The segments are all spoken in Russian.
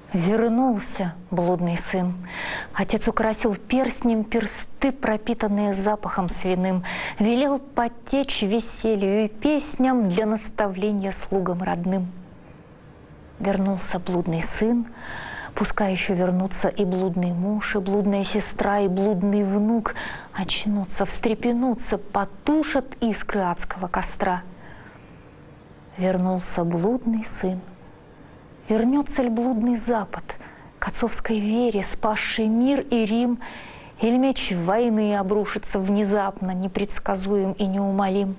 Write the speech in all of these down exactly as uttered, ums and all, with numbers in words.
Вернулся блудный сын. Отец украсил перстнем персты, пропитанные запахом свиным. Велел потечь веселью и песням для наставления слугам родным. Вернулся блудный сын, пускай еще вернутся и блудный муж, и блудная сестра, и блудный внук. Очнутся, встрепенутся, потушат искры адского костра. Вернулся блудный сын. Вернется ли блудный Запад к отцовской вере, спасший мир и Рим, или меч войны обрушится внезапно, непредсказуем и неумолим?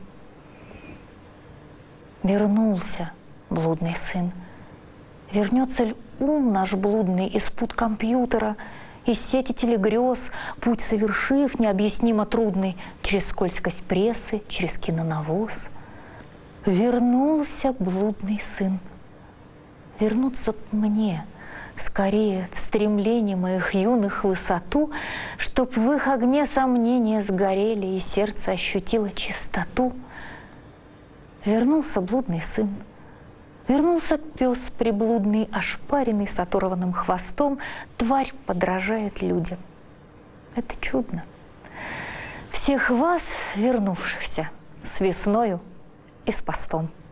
Вернулся блудный сын. Вернется ли ум наш блудный из пут компьютера, из сети телегрез, путь совершив необъяснимо трудный, через скользкость прессы, через кинонавоз? Вернулся блудный сын. Вернуться б мне скорее в стремлении моих юных в высоту, чтоб в их огне сомнения сгорели и сердце ощутило чистоту. Вернулся блудный сын. Вернулся пес приблудный, ошпаренный с оторванным хвостом. Тварь подражает людям. Это чудно. Всех вас, вернувшихся, с весною и с постом.